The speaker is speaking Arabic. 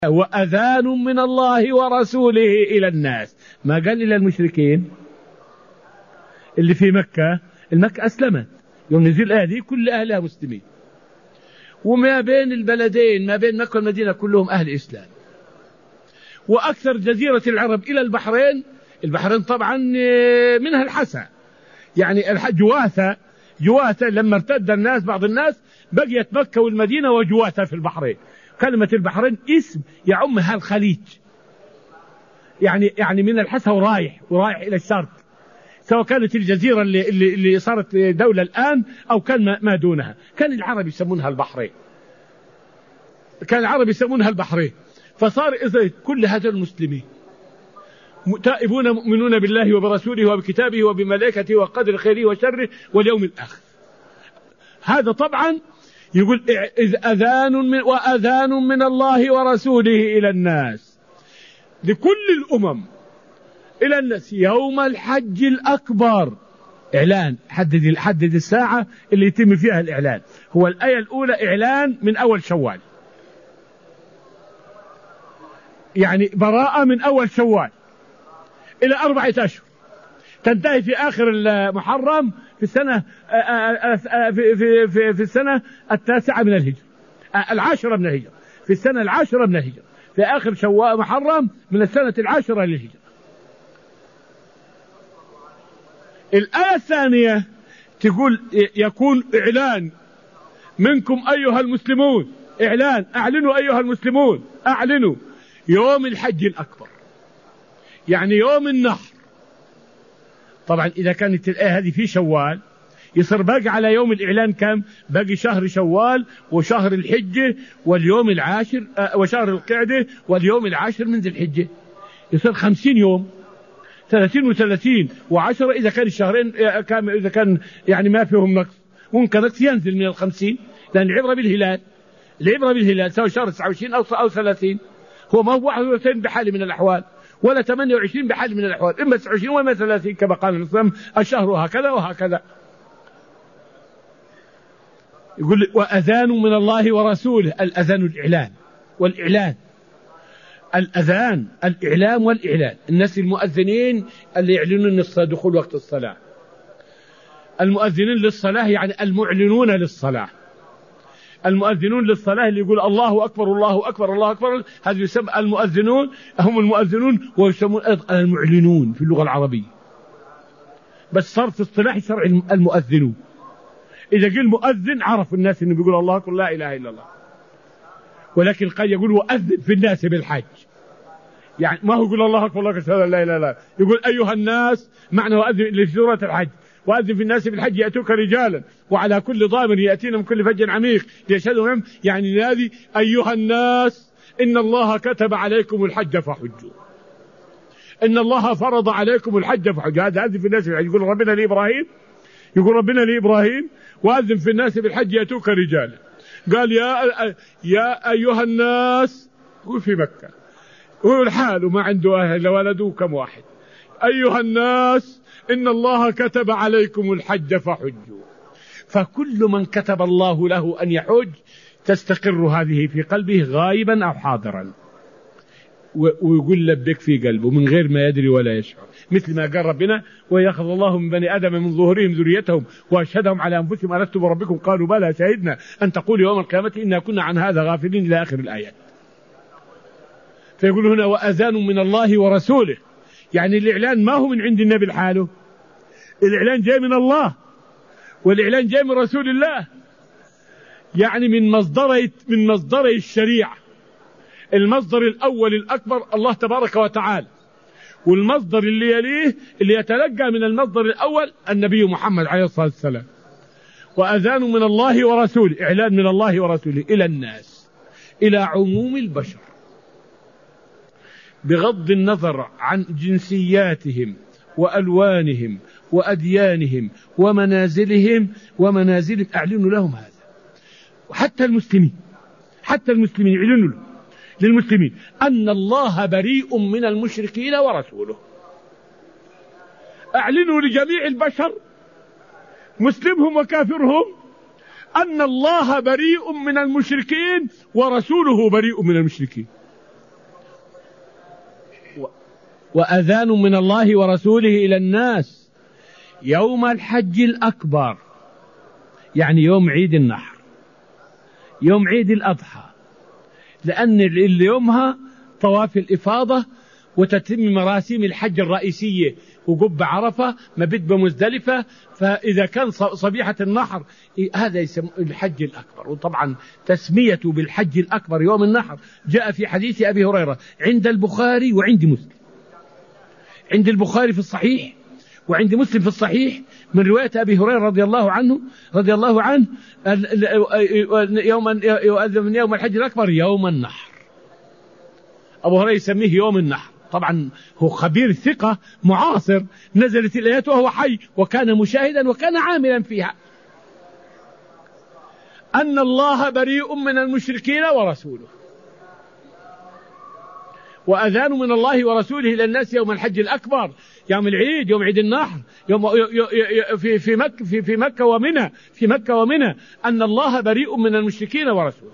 وأذان من الله ورسوله إلى الناس. ما قال إلى المشركين اللي في مكة. المكة أسلمت يوم نزل هذه كل أهلها مسلمين، وما بين البلدين ما بين مكة والمدينة كلهم أهل إسلام. وأكثر جزيرة العرب إلى البحرين. البحرين طبعا منها الحسا، يعني جواثة لما ارتد الناس بعض الناس بقيت مكة والمدينة وجواثة في البحرين. كلمة البحرين اسم يعمها الخليج، يعني من الحسا ورايح إلى الشرق، سواء كانت الجزيرة اللي صارت دولة الآن أو كان ما دونها. كان العرب يسمونها البحرين. فصار إذا كل هذا المسلمين تائبون مؤمنون بالله وبرسوله وبكتابه وبملائكته وقدر خيره وشره واليوم الآخر. هذا طبعا يقول وأذان من الله ورسوله إلى الناس، لكل الأمم إلى الناس يوم الحج الأكبر. إعلان، حدد الساعة اللي يتم فيها الإعلان. هو الآية الأولى إعلان من أول شوال، يعني براءة من أول شوال إلى 4 أشهر، تنتهي في آخر المحرم في السنة في السنة 9 من الهجرة، 10 من الهجرة، في السنة 10 من الهجرة، في آخر شوال محرم من السنة 10 للهجرة. الآية الثانية تقول يكون إعلان منكم أيها المسلمون، أعلنوا أيها المسلمون، أعلنوا يوم الحج الأكبر، يعني يوم النحر. طبعا إذا كانت الآية هذه في شوال يصير باقي على يوم الإعلان كم؟ باقي شهر شوال وشهر الحجة واليوم العاشر وشهر القعدة واليوم العاشر من ذي الحجة، يصير 50 يوم، 30 و30 و10 إذا كان الشهرين إذا كان يعني ما فيهم نقص. ممكن نقص ينزل من 50، لأن العبرة بالهلال سواء شهر 29 أو 30. هو ما هو 31 بحال من الأحوال ولا 28 بحال من الأحوال، إما 29 وإما 30 كما قال الإسلام الشهر هكذا وهكذا. يقول وأذان من الله ورسوله. الأذان والإعلان. الأذان الإعلام والإعلان. الناس المؤذنين اللي يعلنون دخول وقت الصلاة، المؤذنين للصلاة يعني المعلنون للصلاة. المؤذنون للصلاة اللي يقول الله أكبر الله أكبر الله أكبر، هذا يسمى المؤذنون، هم المؤذنون، ويسمون المعلنون في اللغة العربية. بس صار في اصطلاح الشرع المؤذنون. إذا قال مؤذن عرف الناس إنه بيقول الله أكبر لا إله إلا الله، ولكن قد يقول وأذن في الناس بالحج، يعني ما هو يقول الله أكبر الله أكبر لا إله إلا الله، يقول أيها الناس، معنى وأذن لسورة الحج، وأذن في الناس بالحج يأتوك رجالا وعلى كل ضامر يأتينا من كل فج عميق ليشهدوا منهم، يعني نادي أيها الناس إن الله كتب عليكم الحج فحجوا، إن الله فرض عليكم الحج فحجوا. هذا أذن في الناس بالحج. يقول ربنا لإبراهيم وأذن في الناس بالحج يأتوك رجالا. قال يا أيها الناس، هو في مكة هو الحال وما عنده أهل ولده كم واحد، أيها الناس إن الله كتب عليكم الحج فحجوا. فكل من كتب الله له أن يحج تستقر هذه في قلبه غائبا أو حاضرا، ويقول لبك في قلبه من غير ما يدري ولا يشعر، مثل ما قال ربنا ويأخذ الله من بني آدم من ظهورهم ذريتهم وأشهدهم على أنفسهم ألست بربكم قالوا بلى شهدنا أن تقولوا يوم القيامة إنا كنا عن هذا غافلين إلى آخر الآيات. فيقول هنا وأذان من الله ورسوله، يعني الإعلان ما هو من عند النبي لحاله، الإعلان جاي من الله والإعلان جاي من رسول الله، يعني من مصدري الشريعة. المصدر الأول الأكبر الله تبارك وتعالى، والمصدر اللي يليه اللي يتلقى من المصدر الأول النبي محمد عليه الصلاة والسلام. وأذان من الله ورسوله، إعلان من الله ورسوله إلى الناس، إلى عموم البشر، بغض النظر عن جنسياتهم وألوانهم وأديانهم ومنازلهم أعلنوا لهم هذا. وحتى المسلمين يعلنوا للمسلمين أن الله بريء من المشركين ورسوله. أعلنوا لجميع البشر مسلمهم وكافرهم أن الله بريء من المشركين ورسوله بريء من المشركين. وأذان من الله ورسوله إلى الناس يوم الحج الأكبر، يعني يوم عيد النحر، يوم عيد الأضحى، لأن اليومها طواف الإفاضة وتتم مراسم الحج الرئيسية، وقب عرفة مبيت بمزدلفة. فإذا كان صبيحة النحر هذا يسمى الحج الأكبر. وطبعا تسميته بالحج الأكبر يوم النحر جاء في حديث أبي هريرة عند البخاري وعند مسلم، عند البخاري في الصحيح وعند مسلم في الصحيح من رواية أبي هريرة رضي الله عنه يؤذن يوم الحج الأكبر يوم النحر. أبو هريرة يسميه يوم النحر، طبعا هو خبير ثقة معاصر، نزلت الآيات وهو حي وكان مشاهدا وكان عاملا فيها. أن الله بريء من المشركين ورسوله، وأذان من الله ورسوله إلى الناس يوم الحج الأكبر، يوم العيد، يوم عيد النحر، في مكة ومنى، أن الله بريء من المشركين ورسوله.